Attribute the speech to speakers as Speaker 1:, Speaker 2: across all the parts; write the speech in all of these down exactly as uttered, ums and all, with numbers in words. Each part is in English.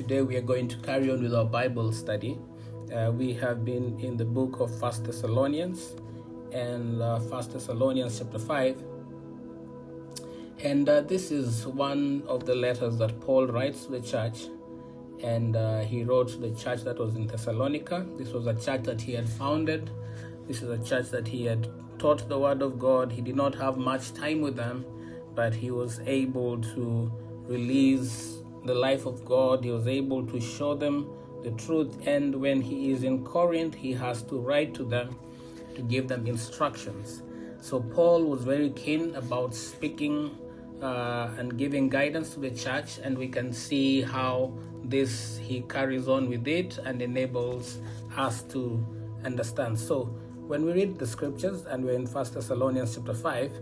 Speaker 1: today we are going to carry on with our Bible study. Uh, we have been in the book of First Thessalonians and uh, First Thessalonians chapter five. And uh, this is one of the letters that Paul writes to the church. And uh, he wrote to the church that was in Thessalonica. This was a church that he had founded. This is a church that he had taught the word of God. He did not have much time with them, but he was able to release the life of God. He was able to show them the truth. And when he is in Corinth, he has to write to them to give them instructions. So Paul was very keen about speaking uh, and giving guidance to the church, and we can see how this he carries on with it and enables us to understand. So when we read the scriptures, and we're in First Thessalonians chapter five,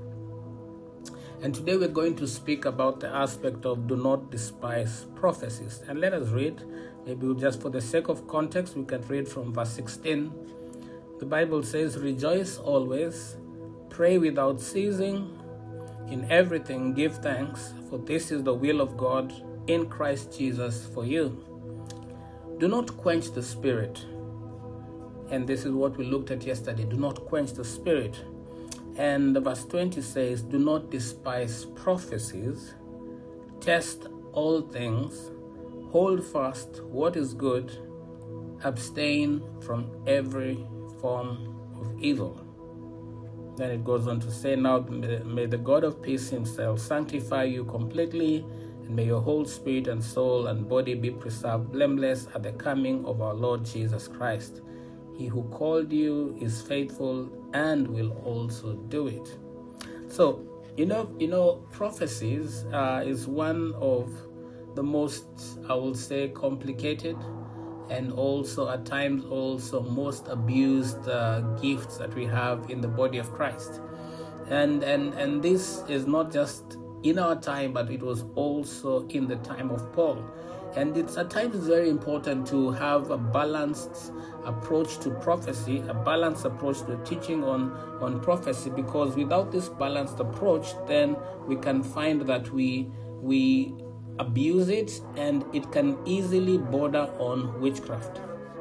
Speaker 1: and today we're going to speak about the aspect of do not despise prophecies. And let us read, maybe we'll just for the sake of context, we can read from verse sixteen. The Bible says, "Rejoice always, pray without ceasing, in everything give thanks, for this is the will of God in Christ Jesus for you. Do not quench the spirit." And this is what we looked at yesterday. Do not quench the spirit. And verse twenty says, "Do not despise prophecies, test all things, hold fast what is good, abstain from every form of evil." Then it goes on to say, "Now may the God of peace himself sanctify you completely, and may your whole spirit and soul and body be preserved blameless at the coming of our Lord Jesus Christ. He who called you is faithful and will also do it." So, you know, you know, prophecies uh, is one of the most, I will say, complicated and also at times also most abused uh, gifts that we have in the body of Christ. And, and, and this is not just in our time, but it was also in the time of Paul. And it's at times it's very important to have a balanced approach to prophecy, a balanced approach to teaching on, on prophecy, because without this balanced approach, then we can find that we we abuse it, and it can easily border on witchcraft.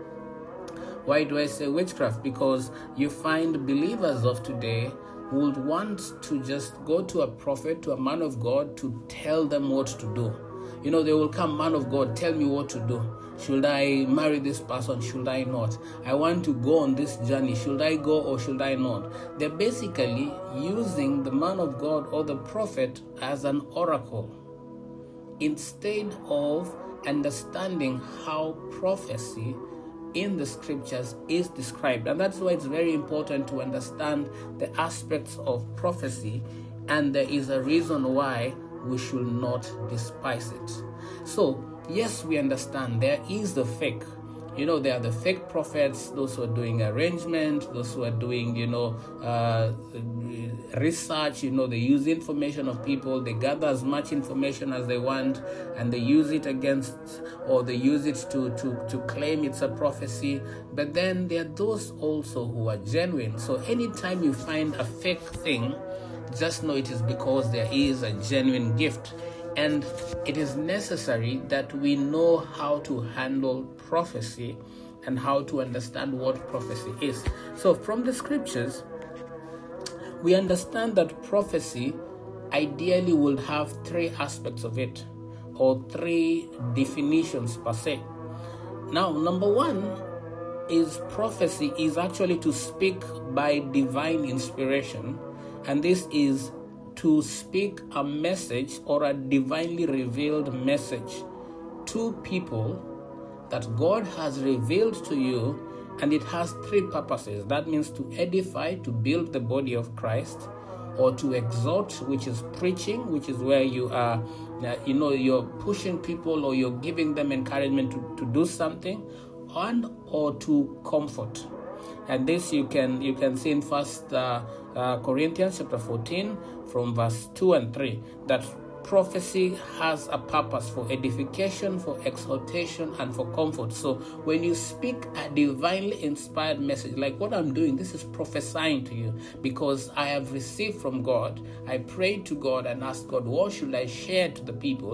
Speaker 1: Why do I say witchcraft? Because you find believers of today would want to just go to a prophet, to a man of God, to tell them what to do. You know, they will come, "Man of God, tell me what to do. Should I marry this person? Should I not? I want to go on this journey. Should I go or should I not?" They're basically using the man of God or the prophet as an oracle, instead of understanding how prophecy in the scriptures is described. And that's why it's very important to understand the aspects of prophecy, and there is a reason why we should not despise it. So, yes, we understand there is the fake. You know, there are the fake prophets, those who are doing arrangement, those who are doing, you know, uh, research. You know, they use information of people, they gather as much information as they want, and they use it against, or they use it to, to, to claim it's a prophecy. But then there are those also who are genuine. So anytime you find a fake thing, just know it is because there is a genuine gift. And it is necessary that we know how to handle prophecy and how to understand what prophecy is. So from the scriptures, we understand that prophecy ideally would have three aspects of it, or three definitions per se. Now, number one is prophecy is actually to speak by divine inspiration, and this is to speak a message or a divinely revealed message to people that God has revealed to you, and it has three purposes. That means to edify, to build the body of Christ, or to exhort, which is preaching, which is where you are, you know, you're pushing people or you're giving them encouragement to, to do something, and or to comfort. And this you can you can see in First uh, uh, Corinthians chapter fourteen from verse two and three, that prophecy has a purpose for edification, for exhortation, and for comfort. So when you speak a divinely inspired message, like what I'm doing, this is prophesying to you because I have received from God. I prayed to God and asked God, what should I share to the people?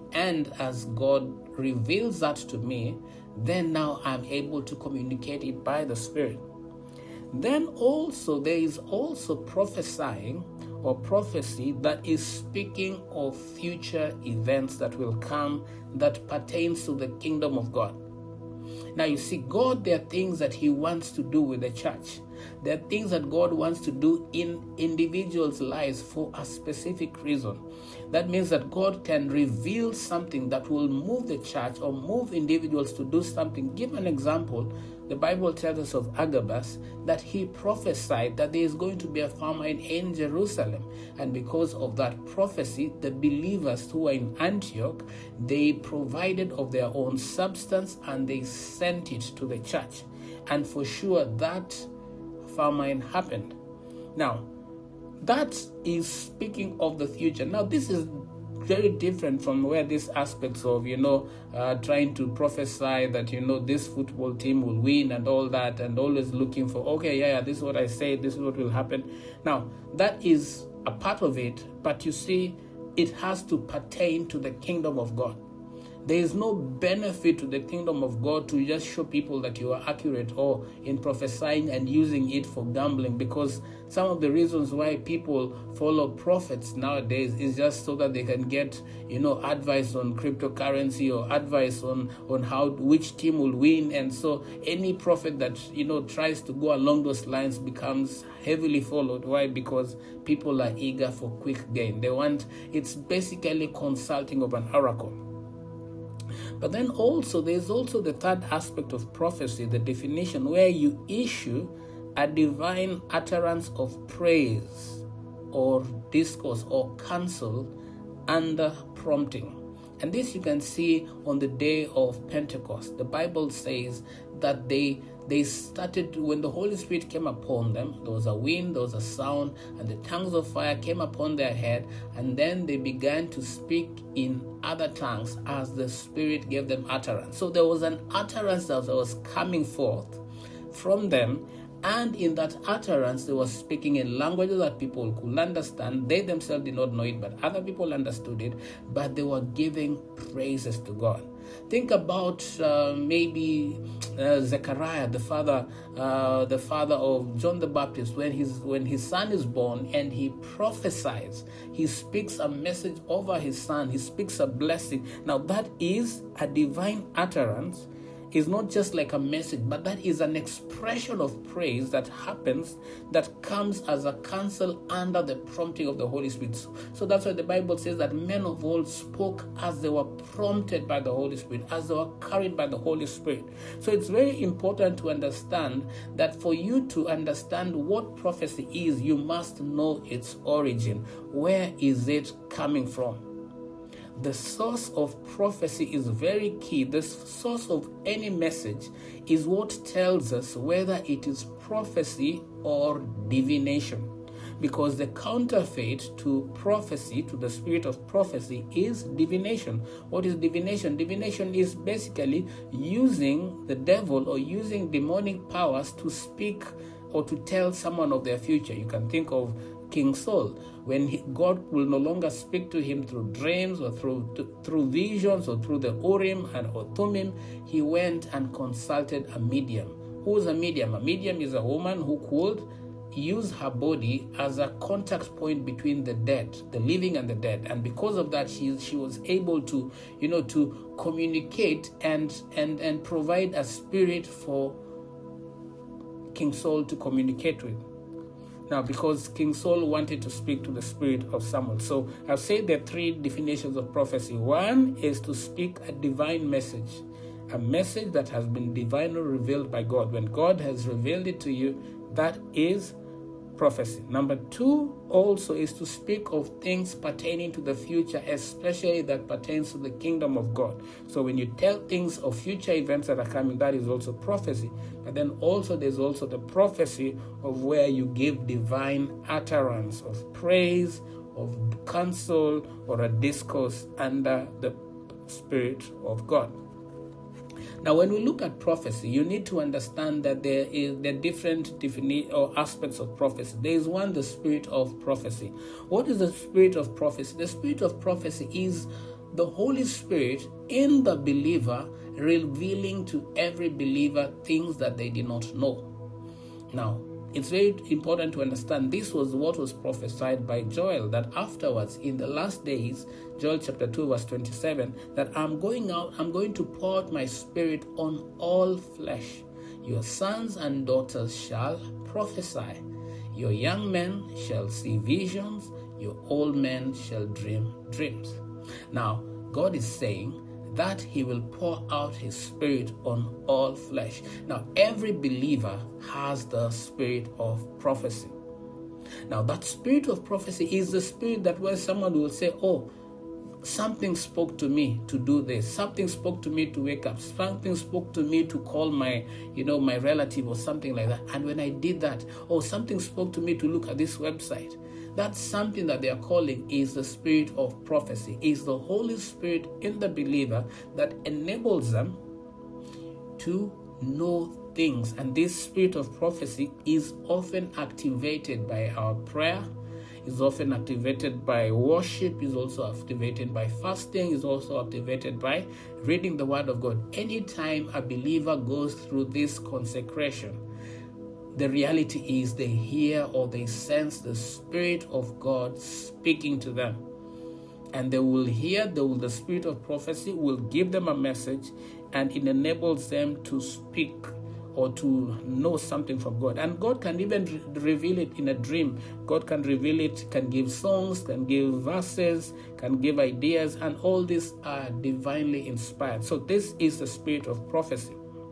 Speaker 1: And as God reveals that to me, then now I'm able to communicate it by the Spirit. Then also there is also prophesying or prophecy that is speaking of future events that will come that pertains to the kingdom of God. Now you see, God, there are things that he wants to do with the church. There are things that God wants to do in individuals' lives for a specific reason. That means that God can reveal something that will move the church or move individuals to do something. Give an example. The Bible tells us of Agabus that he prophesied that there is going to be a famine in Jerusalem. And because of that prophecy, the believers who were in Antioch, they provided of their own substance and they sent it to the church. And for sure, that famine happened. Now, that is speaking of the future. Now, this is very different from where these aspects of, you know, uh, trying to prophesy that, you know, this football team will win and all that, and always looking for, okay, yeah, yeah, this is what I say, this is what will happen. Now, that is a part of it, but you see, it has to pertain to the kingdom of God. There is no benefit to the kingdom of God to just show people that you are accurate or in prophesying and using it for gambling, because some of the reasons why people follow prophets nowadays is just so that they can get, you know, advice on cryptocurrency or advice on, on how which team will win. And so any prophet that, you know, tries to go along those lines becomes heavily followed. Why? Because people are eager for quick gain. They want, it's basically consulting of an oracle. But then also, there's also the third aspect of prophecy, the definition, where you issue a divine utterance of praise or discourse or counsel under prompting. And this you can see on the day of Pentecost. The Bible says that they they started, when the Holy Spirit came upon them, there was a wind, there was a sound, and the tongues of fire came upon their head, and then they began to speak in other tongues as the Spirit gave them utterance. So there was an utterance that was coming forth from them, and in that utterance they were speaking in languages that people could understand. They themselves did not know it, but other people understood it, but they were giving praises to God. Think about uh, maybe uh, Zechariah, the father, uh, the father of John the Baptist, when his when his son is born, and he prophesies. He speaks a message over his son. He speaks a blessing. Now that is a divine utterance. Is not just like a message, but that is an expression of praise that happens, that comes as a counsel under the prompting of the Holy Spirit. So, so that's why the Bible says that men of old spoke as they were prompted by the Holy Spirit, as they were carried by the Holy Spirit. So it's very important to understand that for you to understand what prophecy is, you must know its origin. Where is it coming from? The source of prophecy is very key. The source of any message is what tells us whether it is prophecy or divination. Because the counterfeit to prophecy, to the spirit of prophecy, is divination. What is divination? Divination is basically using the devil or using demonic powers to speak or to tell someone of their future. You can think of King Saul, when he, God will no longer speak to him through dreams or through to, through visions or through the Urim and or Thummim, he went and consulted a medium. Who is a medium? A medium is a woman who could use her body as a contact point between the dead, the living and the dead. And because of that, she she was able to, you know, to communicate and and and provide a spirit for King Saul to communicate with. Now, because King Saul wanted to speak to the spirit of Samuel. So I've said there are three definitions of prophecy. One is to speak a divine message, a message that has been divinely revealed by God. When God has revealed it to you, that is prophecy. Number two also is to speak of things pertaining to the future, especially that pertains to the kingdom of God. So when you tell things of future events that are coming, that is also prophecy. But then also there's also the prophecy of where you give divine utterance of praise, of counsel, or a discourse under the Spirit of God. Now, when we look at prophecy, you need to understand that there is there are different defini- or aspects of prophecy. There is one, the spirit of prophecy. What is the spirit of prophecy? The spirit of prophecy is the Holy Spirit in the believer, revealing to every believer things that they did not know. Now, it's very important to understand this was what was prophesied by Joel, that afterwards, in the last days, Joel chapter two, verse twenty-seven, that I'm going out, I'm going to pour out my spirit on all flesh. Your sons and daughters shall prophesy. Your young men shall see visions. Your old men shall dream dreams. Now, God is saying that he will pour out his spirit on all flesh. Now, every believer has the spirit of prophecy. Now, that spirit of prophecy is the spirit that where someone will say, oh, something spoke to me to do this. Something spoke to me to wake up. Something spoke to me to call my, you know, my relative or something like that. And when I did that, oh, something spoke to me to look at this website. That's something that they are calling is the spirit of prophecy. Is the Holy Spirit in the believer that enables them to know things. And this spirit of prophecy is often activated by our prayer, is often activated by worship, is also activated by fasting, is also activated by reading the Word of God. Anytime a believer goes through this consecration, the reality is they hear or they sense the Spirit of God speaking to them. And they will hear, they will, the Spirit of prophecy will give them a message, and it enables them to speak or to know something from God. And God can even re- reveal it in a dream. God can reveal it, can give songs, can give verses, can give ideas, and all these are divinely inspired. So this is the spirit of prophecy.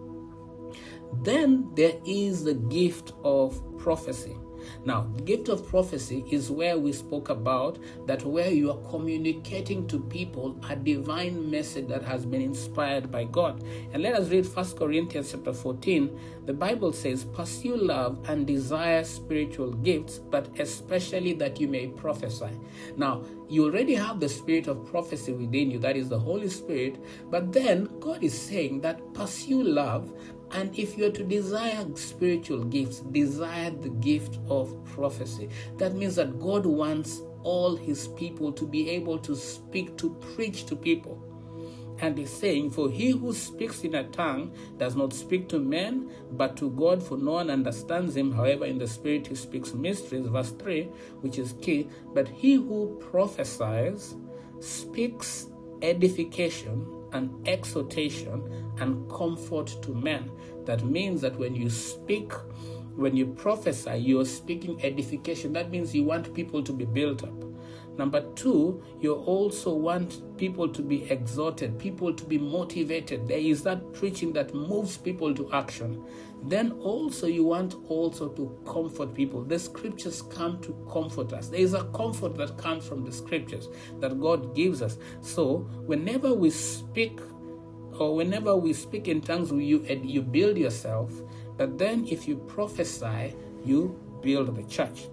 Speaker 1: Then there is the gift of prophecy. Now, the gift of prophecy is where we spoke about that, where you are communicating to people a divine message that has been inspired by God. And let us read First Corinthians chapter fourteen. The Bible says, pursue love and desire spiritual gifts, but especially that you may prophesy. Now, you already have the spirit of prophecy within you, that is the Holy Spirit, but then God is saying that pursue love. And if you're to desire spiritual gifts, desire the gift of prophecy. That means that God wants all his people to be able to speak, to preach to people. And he's saying, for he who speaks in a tongue does not speak to men, but to God, for no one understands him. However, in the spirit he speaks mysteries, verse three, which is key. But he who prophesies speaks edification and exhortation and comfort to men. That means that when you speak, when you prophesy, you're speaking edification. That means you want people to be built up. Number two, you also want people to be exhorted, people to be motivated. There is that preaching that moves people to action. Then also you want also to comfort people. The scriptures come to comfort us. There is a comfort that comes from the scriptures that God gives us. So whenever we speak, or whenever we speak in tongues, you, you build yourself. But then if you prophesy, you build the church.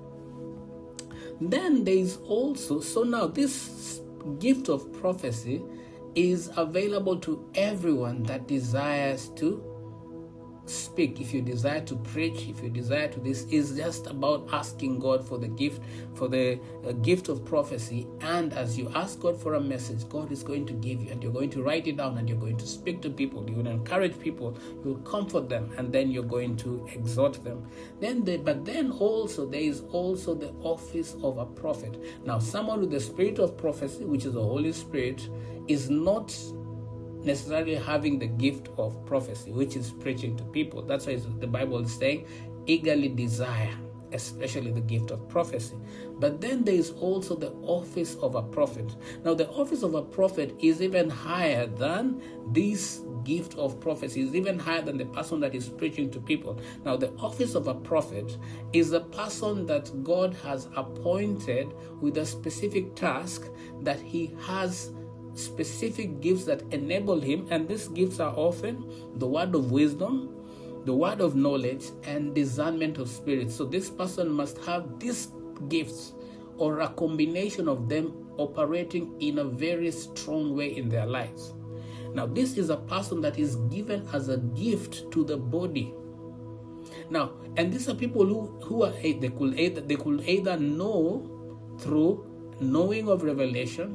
Speaker 1: Then there is also, so now this gift of prophecy is available to everyone that desires to speak. If you desire to preach, if you desire to this, is just about asking God for the gift, for the uh, gift of prophecy. And as you ask God for a message, God is going to give you, and you're going to write it down, and you're going to speak to people. You will encourage people, you will comfort them, and then you're going to exhort them. Then, the, but then also there is also the office of a prophet. Now, someone with the spirit of prophecy, which is the Holy Spirit, is not necessarily having the gift of prophecy, which is preaching to people. That's why the Bible is saying, eagerly desire, especially the gift of prophecy. But then there is also the office of a prophet. Now, the office of a prophet is even higher than this gift of prophecy, is even higher than the person that is preaching to people. Now, the office of a prophet is the person that God has appointed with a specific task, that he has specific gifts that enable him, and these gifts are often the word of wisdom, the word of knowledge, and discernment of spirits. So this person must have these gifts, or a combination of them, operating in a very strong way in their lives. Now, this is a person that is given as a gift to the body. Now, and these are people who, who are they could either they could either know through knowing of revelation,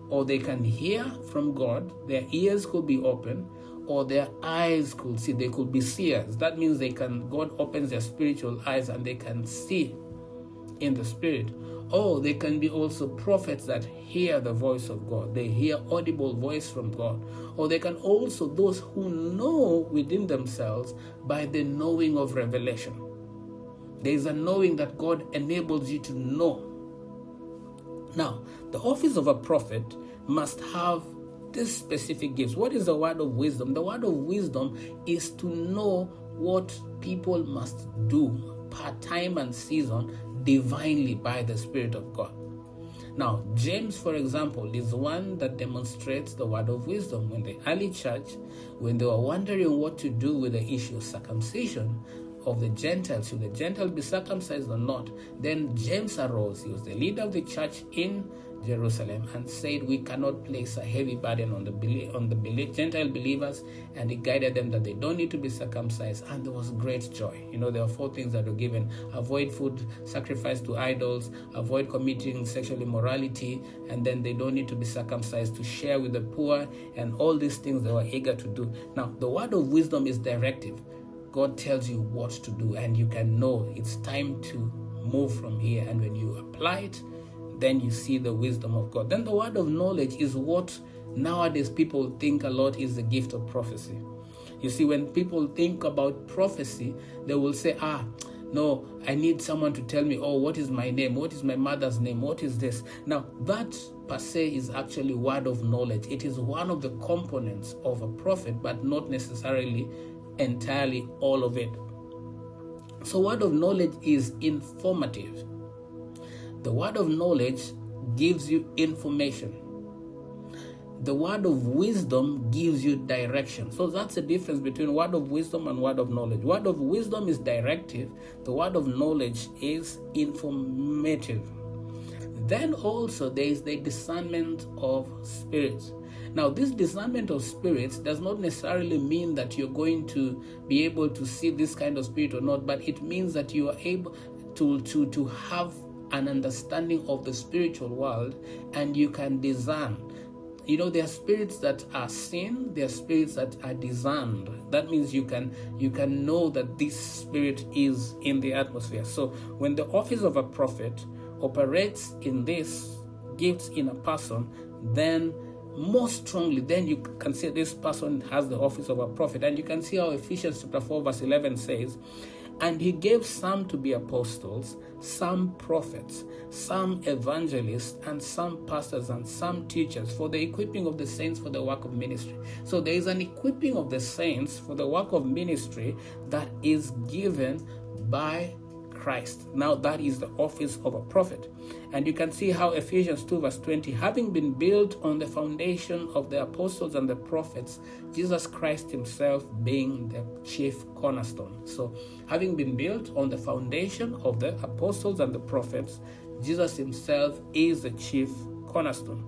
Speaker 1: or they can hear from God, their ears could be open, or their eyes could see. They could be seers. That means they can, God opens their spiritual eyes and they can see in the spirit. Or they can be also prophets that hear the voice of God. They hear audible voice from God. Or they can also, those who know within themselves by the knowing of revelation. There is a knowing that God enables you to know. Now, the office of a prophet must have this specific gifts. What is the word of wisdom? The word of wisdom is to know what people must do per time and season divinely by the Spirit of God. Now, James, for example, is one that demonstrates the word of wisdom. When the early church, when they were wondering what to do with the issue of circumcision of the Gentiles, should the Gentiles be circumcised or not, then James arose. He was the leader of the church in Jerusalem and said, we cannot place a heavy burden on the on the Gentile believers, and he guided them that they don't need to be circumcised, and there was great joy. You know, there are four things that were given: avoid food sacrificed to idols, avoid committing sexual immorality, and then they don't need to be circumcised, to share with the poor, and all these things they were eager to do. Now, the word of wisdom is directive. God tells you what to do, and you can know it's time to move from here, and when you apply it, then you see the wisdom of God. Then the word of knowledge is what nowadays people think a lot is the gift of prophecy. You see, when people think about prophecy, they will say, ah, no, I need someone to tell me, oh, what is my name? What is my mother's name? What is this? Now, that per se is actually word of knowledge. It is one of the components of a prophet, but not necessarily entirely all of it. So word of knowledge is informative. The word of knowledge gives you information. The word of wisdom gives you direction. So that's the difference between word of wisdom and word of knowledge. Word of wisdom is directive. The word of knowledge is informative. Then also there is the discernment of spirits. Now, this discernment of spirits does not necessarily mean that you're going to be able to see this kind of spirit or not, but it means that you are able to, to, to have an understanding of the spiritual world, and you can discern. You know, there are spirits that are seen, there are spirits that are discerned. That means you can you can know that this spirit is in the atmosphere. So when the office of a prophet operates in this gifts in a person, then most strongly, then you can say this person has the office of a prophet. And you can see how Ephesians chapter four verse eleven says, and he gave some to be apostles, some prophets, some evangelists, and some pastors, and some teachers, for the equipping of the saints for the work of ministry. So there is an equipping of the saints for the work of ministry that is given by Christ. Now that is the office of a prophet. And you can see how Ephesians two verse twenty, having been built on the foundation of the apostles and the prophets, Jesus Christ himself being the chief cornerstone. So having been built on the foundation of the apostles and the prophets, Jesus himself is the chief cornerstone.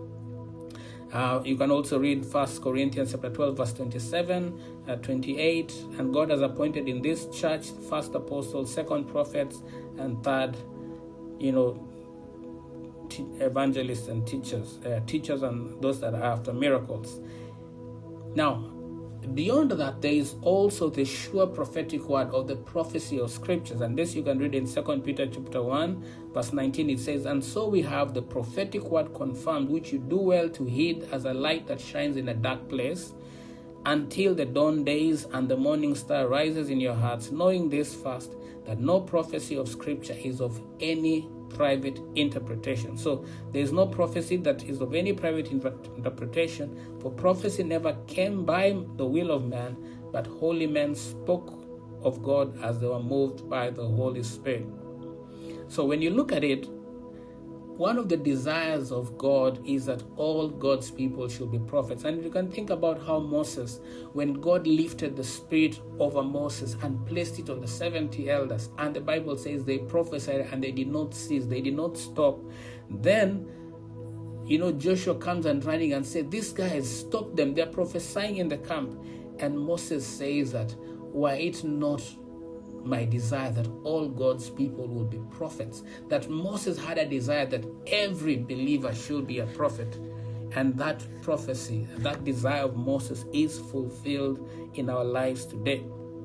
Speaker 1: Uh, you can also read First Corinthians chapter twelve verse twenty-seven, uh, twenty-eight, and God has appointed in this church first apostles, second prophets, and third, you know, t- evangelists and teachers, uh, teachers and those that are after miracles. Now, beyond that, there is also the sure prophetic word of the prophecy of scriptures, and this you can read in Second Peter chapter one verse nineteen. It says, and so we have the prophetic word confirmed, which you do well to heed as a light that shines in a dark place, until the dawn days and the morning star rises in your hearts, knowing this first, that no prophecy of scripture is of any private interpretation. So there is no prophecy that is of any private interpretation, for prophecy never came by the will of man, but holy men spoke of God as they were moved by the Holy Spirit. So when you look at it, one of the desires of God is that all God's people should be prophets. And you can think about how Moses, when God lifted the spirit over Moses and placed it on the seventy elders, and the Bible says they prophesied and they did not cease, they did not stop. Then, you know, Joshua comes and running and says, these guys, stop them, they're prophesying in the camp. And Moses says that, were it not my desire that all God's people will be prophets, that Moses had a desire that every believer should be a prophet. And that prophecy, that desire of Moses is fulfilled in our lives today.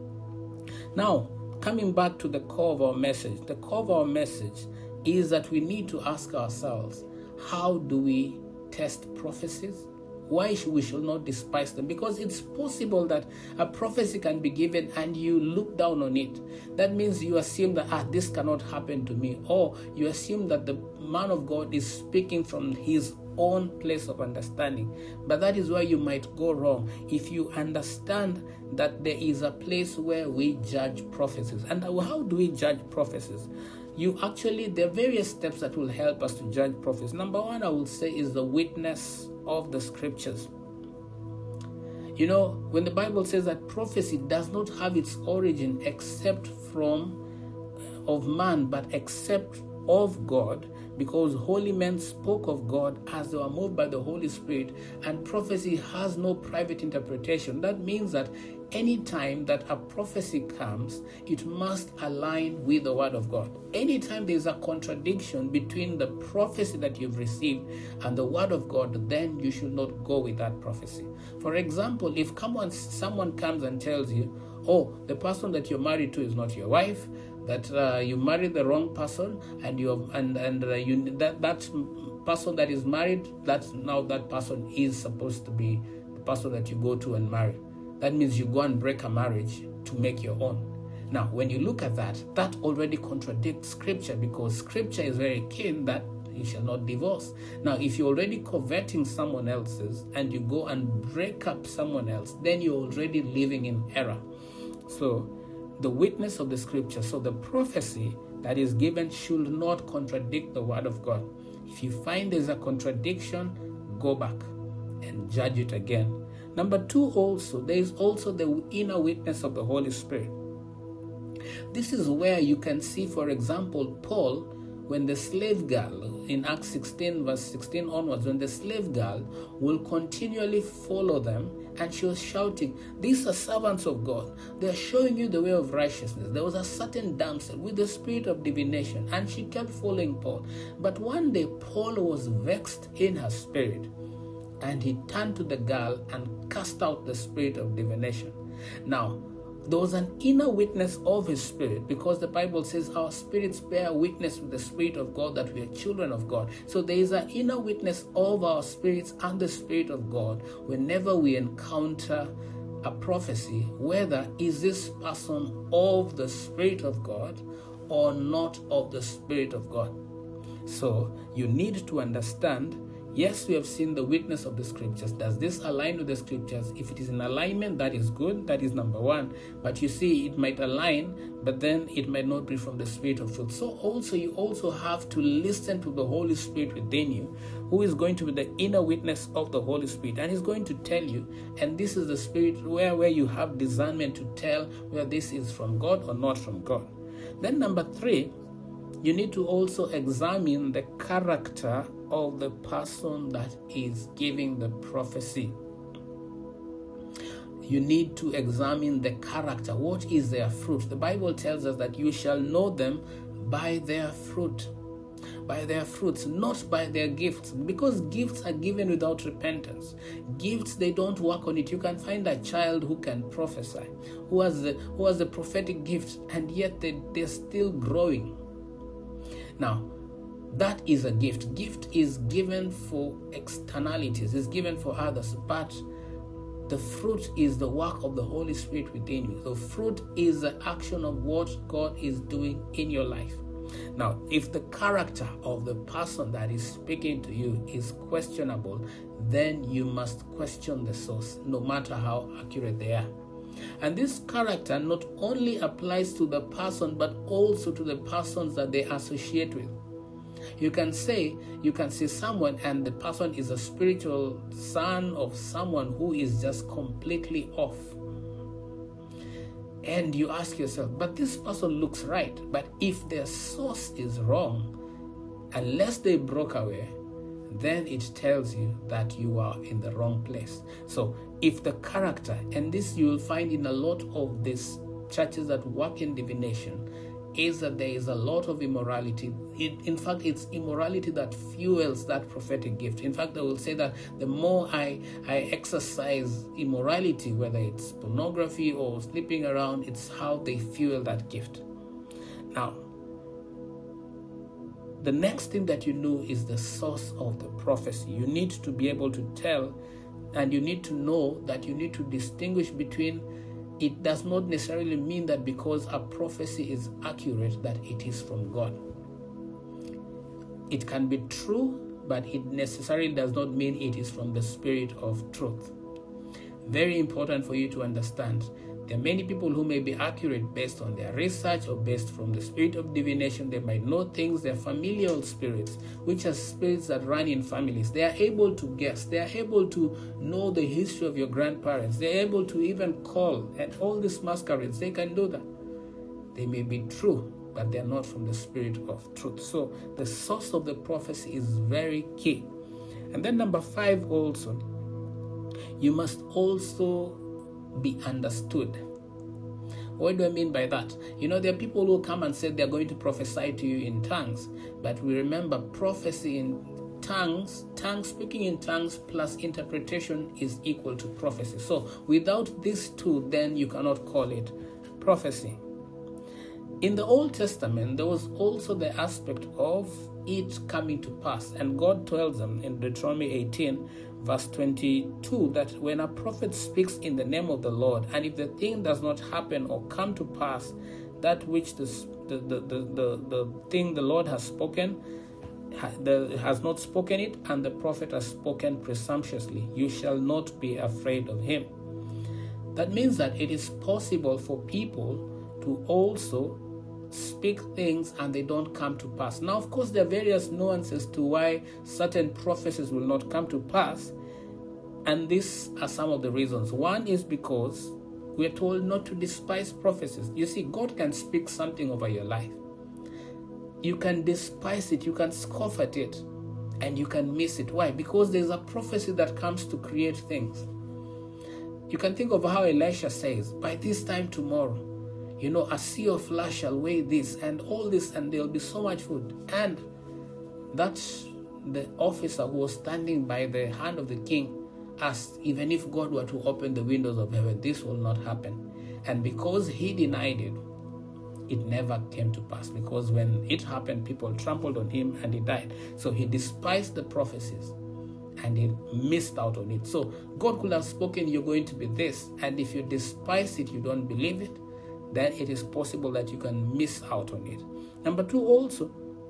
Speaker 1: Now, coming back to the core of our message, the core of our message is that we need to ask ourselves, how do we test prophecies? Why we should not despise them? Because it's possible that a prophecy can be given and you look down on it. That means you assume that, ah, this cannot happen to me. Or you assume that the man of God is speaking from his own place of understanding. But that is where you might go wrong if you understand that there is a place where we judge prophecies. And how do we judge prophecies? You actually, there are various steps that will help us to judge prophecies. Number one, I will say, is the witness of the scriptures. You know, when the Bible says that prophecy does not have its origin except from of man, but except of God, because holy men spoke of God as they were moved by the Holy Spirit, and prophecy has no private interpretation. That means that anytime that a prophecy comes, it must align with the Word of God. Anytime there's a contradiction between the prophecy that you've received and the Word of God, then you should not go with that prophecy. For example, if someone comes and tells you, oh, the person that you're married to is not your wife, that uh, you married the wrong person, and you and and uh, you that that person that is married, that's now that person is supposed to be the person that you go to and marry. That means you go and break a marriage to make your own. Now, when you look at that, that already contradicts Scripture, because Scripture is very keen that you shall not divorce. Now, if you're already coveting someone else's and you go and break up someone else, then you're already living in error. So, the witness of the Scripture, so the prophecy that is given should not contradict the Word of God. If you find there's a contradiction, go back and judge it again. Number two, also, there is also the inner witness of the Holy Spirit. This is where you can see, for example, Paul, when the slave girl, in Acts sixteen, verse sixteen onwards, when the slave girl will continually follow them, and she was shouting, these are servants of God. They are showing you the way of righteousness. There was a certain damsel with the spirit of divination, and she kept following Paul. But one day, Paul was vexed in her spirit, and he turned to the girl and cast out the spirit of divination. Now, there was an inner witness of his spirit, because the Bible says our spirits bear witness with the Spirit of God that we are children of God. So there is an inner witness of our spirits and the Spirit of God whenever we encounter a prophecy, whether is this person of the Spirit of God or not of the Spirit of God. So you need to understand, yes, we have seen the witness of the Scriptures. Does this align with the Scriptures? If it is in alignment, that is good. That is number one. But you see, it might align, but then it might not be from the Spirit of truth. So also, you also have to listen to the Holy Spirit within you, who is going to be the inner witness of the Holy Spirit. And he's going to tell you, and this is the Spirit where, where you have discernment to tell whether this is from God or not from God. Then number three, you need to also examine the character of the person that is giving the prophecy. You need to examine the character. What is their fruit? The Bible tells us that you shall know them by their fruit. By their fruits, not by their gifts, because gifts are given without repentance. Gifts, they don't work on it. You can find a child who can prophesy, who has the, who has the prophetic gift, and yet they, they're still growing. Now, that is a gift. Gift is given for externalities, it's given for others, but the fruit is the work of the Holy Spirit within you. The fruit is the action of what God is doing in your life. Now, if the character of the person that is speaking to you is questionable, then you must question the source, no matter how accurate they are. And this character not only applies to the person, but also to the persons that they associate with. You can say, you can see someone and the person is a spiritual son of someone who is just completely off. And you ask yourself, but this person looks right. But if their source is wrong, unless they broke away, then it tells you that you are in the wrong place. So if the character, and this you will find in a lot of these churches that work in divination, is that there is a lot of immorality. It, in fact, it's immorality that fuels that prophetic gift. In fact, I will say that the more I, I exercise immorality, whether it's pornography or sleeping around, it's how they fuel that gift. Now, the next thing that you know is the source of the prophecy. You need to be able to tell, and you need to know that you need to distinguish between. It does not necessarily mean that because a prophecy is accurate that it is from God. It can be true, but it necessarily does not mean it is from the Spirit of truth. Very important for you to understand. There are many people who may be accurate based on their research or based from the spirit of divination. They might know things. They're familial spirits, which are spirits that run in families. They are able to guess. They are able to know the history of your grandparents. They're able to even call, and all these masquerades, they can do that. They may be true, but they're not from the spirit of truth. So the source of the prophecy is very key. And then number five also, you must also be understood. What do I mean by that? You know, there are people who come and say they're going to prophesy to you in tongues, but we remember prophecy in tongues, tongue speaking in tongues plus interpretation is equal to prophecy. So without these two, then you cannot call it prophecy. In the Old Testament, there was also the aspect of it coming to pass, and God tells them in Deuteronomy eighteen verse twenty-two, that when a prophet speaks in the name of the Lord, and if the thing does not happen or come to pass, that which the the the the, the, the thing the Lord has spoken ha, the, has not spoken it, and the prophet has spoken presumptuously, you shall not be afraid of him. That means that it is possible for people to also speak things and they don't come to pass. Now, of course, there are various nuances to why certain prophecies will not come to pass, and these are some of the reasons. One is because we are told not to despise prophecies. You see, God can speak something over your life. You can despise it, you can scoff at it, and you can miss it. Why? Because there's a prophecy that comes to create things. You can think of how Elisha says, by this time tomorrow, you know, a sea of flesh shall weigh this and all this, and there'll be so much food. And that's the officer who was standing by the hand of the king asked, even if God were to open the windows of heaven, this will not happen. And because he denied it, it never came to pass. Because when it happened, people trampled on him and he died. So he despised the prophecies and he missed out on it. So God could have spoken, you're going to be this. And if you despise it, you don't believe it, then it is possible that you can miss out on it. Number two, also,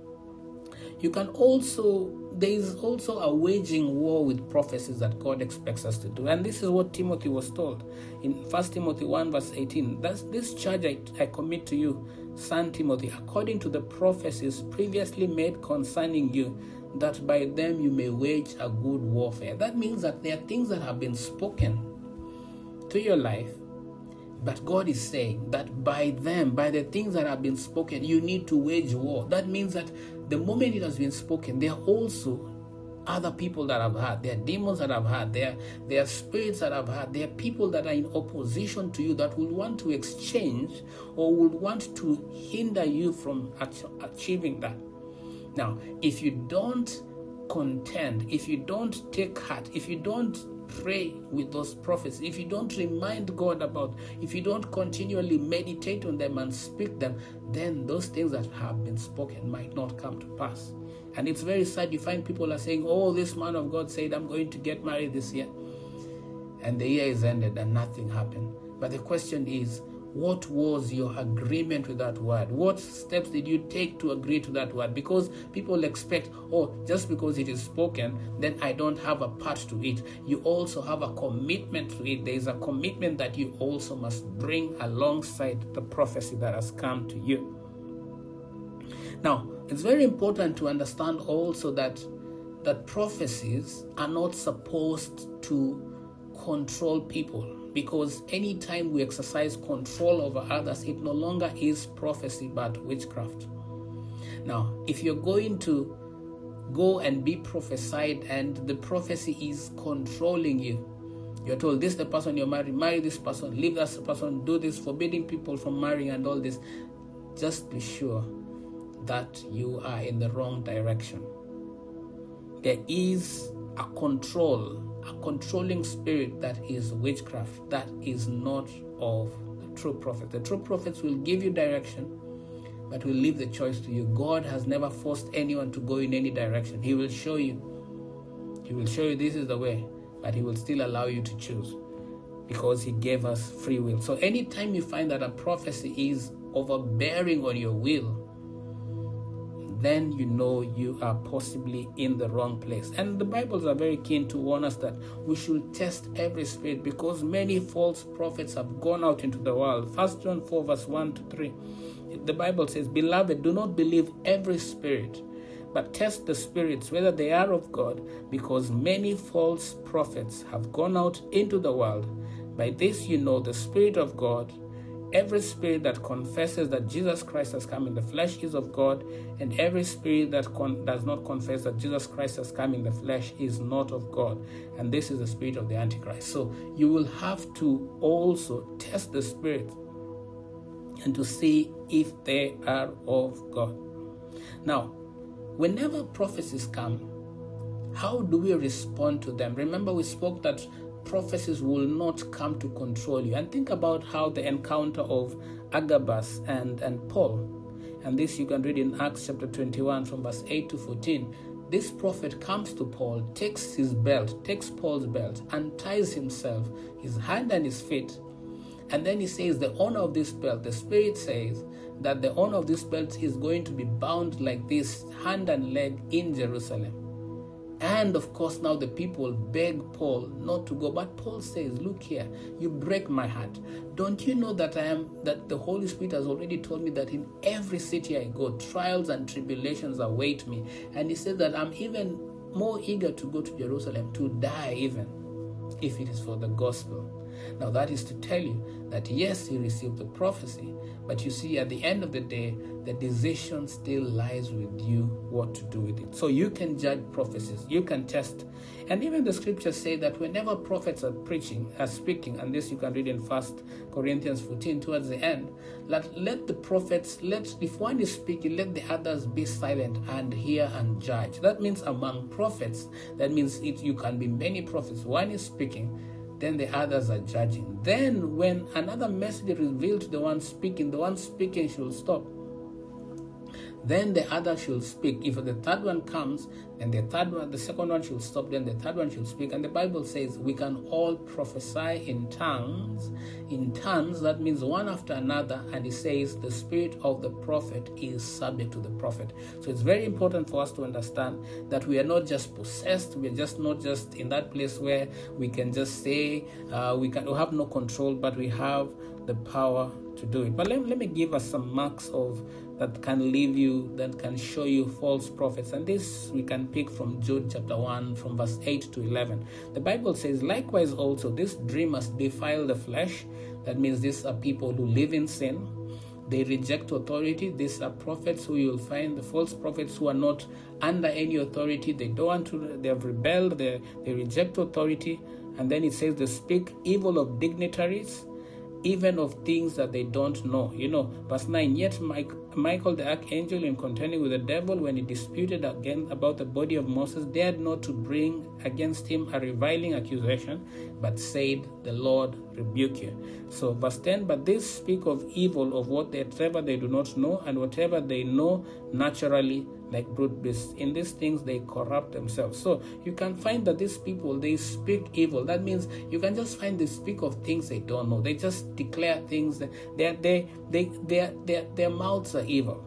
Speaker 1: you can also, there is also a waging war with prophecies that God expects us to do. And this is what Timothy was told in First Timothy one verse eighteen. That's this charge I, I commit to you, son Timothy, according to the prophecies previously made concerning you, that by them you may wage a good warfare. That means that there are things that have been spoken to your life, but God is saying that by them, by the things that have been spoken, you need to wage war. That means that the moment it has been spoken, there are also other people that have heard. There are demons that have heard. There, there are spirits that have heard. There are people that are in opposition to you that will want to exchange or will want to hinder you from achieving that. Now, if you don't contend, if you don't take heart, if you don't pray with those prophets, if you don't remind God about, if you don't continually meditate on them and speak them, then those things that have been spoken might not come to pass. And it's very sad. You find people are saying, oh, this man of God said I'm going to get married this year, and the year is ended and nothing happened. But the question is, what was your agreement with that word? What steps did you take to agree to that word? Because people expect, oh, just because it is spoken, then I don't have a part to it. You also have a commitment to it. There is a commitment that you also must bring alongside the prophecy that has come to you. Now, it's very important to understand also that, that prophecies are not supposed to control people. Because anytime we exercise control over others, it no longer is prophecy but witchcraft. Now, if you're going to go and be prophesied and the prophecy is controlling you, you're told, this is the person you're marrying, marry this person, leave that person, do this, forbidding people from marrying and all this, just be sure that you are in the wrong direction. There is a control, a controlling spirit that is witchcraft, that is not of the true prophet. The true prophets will give you direction, but will leave the choice to you. God has never forced anyone to go in any direction. He will show you. He will show you this is the way, but he will still allow you to choose because he gave us free will. So anytime you find that a prophecy is overbearing on your will, then you know you are possibly in the wrong place. And the Bibles are very keen to warn us that we should test every spirit, because many false prophets have gone out into the world. First John four verse one to three. The Bible says, "Beloved, do not believe every spirit, but test the spirits whether they are of God, because many false prophets have gone out into the world. By this you know the Spirit of God. Every spirit that confesses that Jesus Christ has come in the flesh is of God, and every spirit that con- does not confess that Jesus Christ has come in the flesh is not of God. And this is the spirit of the Antichrist." So you will have to also test the spirit and to see if they are of God. Now, whenever prophecies come, how do we respond to them? Remember, we spoke that prophecies will not come to control you. And think about how the encounter of Agabus and, and Paul, and this you can read in Acts chapter twenty-one from verse eight to fourteen. This prophet comes to Paul, takes his belt, takes Paul's belt, unties himself, his hand and his feet, and then he says the owner of this belt, the Spirit says that the owner of this belt is going to be bound like this, hand and leg, in Jerusalem. And of course, now the people beg Paul not to go. But Paul says, "Look here, you break my heart. Don't you know that I am that the Holy Spirit has already told me that in every city I go, trials and tribulations await me." And he said that I'm even more eager to go to Jerusalem, to die even, if it is for the gospel. Now that is to tell you that yes, he received the prophecy, but you see, at the end of the day, the decision still lies with you what to do with it. So you can judge prophecies, you can test. And even the scriptures say that whenever prophets are preaching, are speaking, and this you can read in First Corinthians fourteen towards the end, let, let the prophets, let if one is speaking, let the others be silent and hear and judge. That means among prophets, that means it, you can be many prophets. One is speaking, then the others are judging. Then when another message is revealed to the one speaking, the one speaking should stop. Then the other should speak. If the third one comes, then the third one, the second one should stop, then the third one should speak. And the Bible says we can all prophesy in tongues. In tongues, that means one after another, and it says the spirit of the prophet is subject to the prophet. So it's very important for us to understand that we are not just possessed, we are just not just in that place where we can just say uh, we can we have no control, but we have the power to do it. But let, let me give us some marks of that can leave you, that can show you false prophets. And this we can pick from Jude chapter one, from verse eight to eleven. The Bible says, "Likewise also, these dreamers defile the flesh." That means these are people who live in sin. They reject authority. These are prophets who you'll find, the false prophets who are not under any authority. They don't want to, they have rebelled, they, they reject authority. And then it says they speak evil of dignitaries, even of things that they don't know. You know, verse nine, "Yet Mike, Michael the archangel, in contending with the devil, when he disputed again about the body of Moses, dared not to bring against him a reviling accusation, but said, the Lord rebuke you." So verse ten, "But these speak of evil of whatever they do not know, and whatever they know naturally, like brute beasts. In these things they corrupt themselves." So you can find that these people, they speak evil. That means you can just find they speak of things they don't know. They just declare things that they they they their their their mouths are evil.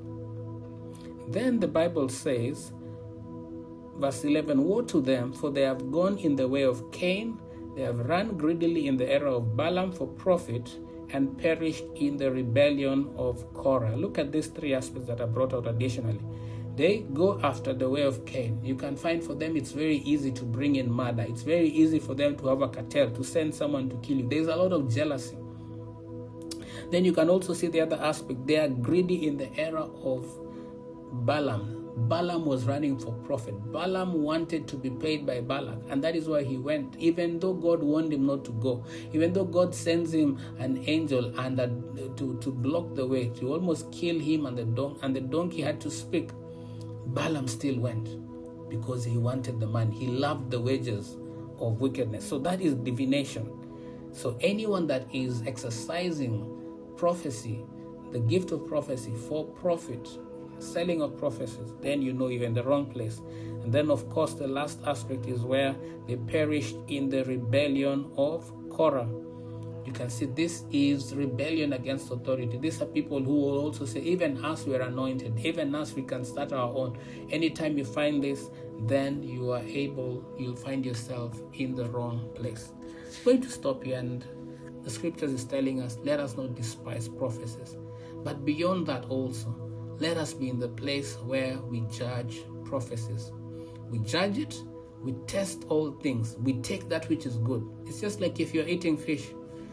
Speaker 1: Then the Bible says, verse eleven, "Woe to them, for they have gone in the way of Cain. They have run greedily in the error of Balaam for profit, and perished in the rebellion of Korah." Look at these three aspects that are brought out additionally. They go after the way of Cain. You can find for them it's very easy to bring in murder. It's very easy for them to have a cartel, to send someone to kill you. There's a lot of jealousy. Then you can also see the other aspect. They are greedy in the era of Balaam. Balaam was running for profit. Balaam wanted to be paid by Balak, and that is why he went, even though God warned him not to go. Even though God sends him an angel and a, to, to block the way, to almost kill him, and the, don- and the donkey had to speak, Balaam still went because he wanted the man. He loved the wages of wickedness. So that is divination. So anyone that is exercising prophecy, the gift of prophecy for profit, selling of prophecies, then you know you're in the wrong place. And then of course the last aspect is where they perished in the rebellion of Korah. You can see this is rebellion against authority. These are people who will also say, even us we are anointed, even us we can start our own. Anytime you find this, then you are able, you'll find yourself in the wrong place. I'm going to stop here, and the scriptures is telling us, let us not despise prophecies. But beyond that also, let us be in the place where we judge prophecies. We judge it, we test all things, we take that which is good. It's just like if you're eating fish.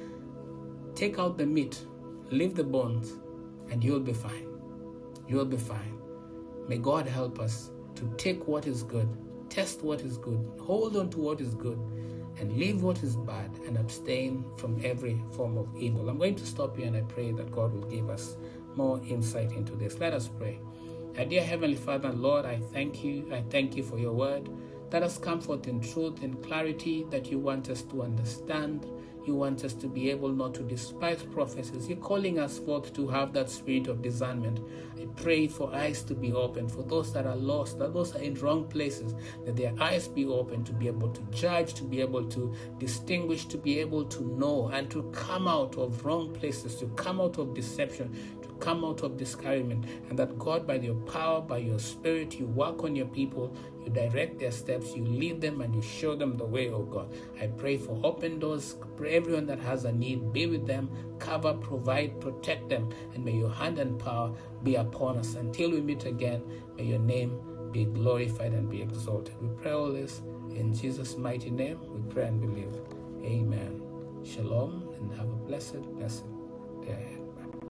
Speaker 1: Take out the meat, leave the bones, and you'll be fine. You'll be fine. May God help us to take what is good, test what is good, hold on to what is good, and leave what is bad, and abstain from every form of evil. I'm going to stop here, and I pray that God will give us more insight into this. Let us pray. Our dear Heavenly Father, Lord, I thank you. I thank you for your word that has come forth in truth and clarity, that you want us to understand. You want us to be able not to despise prophecies. You're calling us forth to have that spirit of discernment. I pray for eyes to be open, for those that are lost, that those are in wrong places, that their eyes be open to be able to judge, to be able to distinguish, to be able to know, and to come out of wrong places, to come out of deception, to come out of discouragement, and that God, by your power, by your spirit, you work on your people, you direct their steps, you lead them, and you show them the way, oh God. I pray for open doors. Pray everyone that has a need, be with them, cover, provide, protect them, and may your hand and power be upon us. Until we meet again, may your name be glorified and be exalted. We pray all this in Jesus' mighty name. We pray and believe. Amen. Shalom, and have a blessed, blessed day ahead.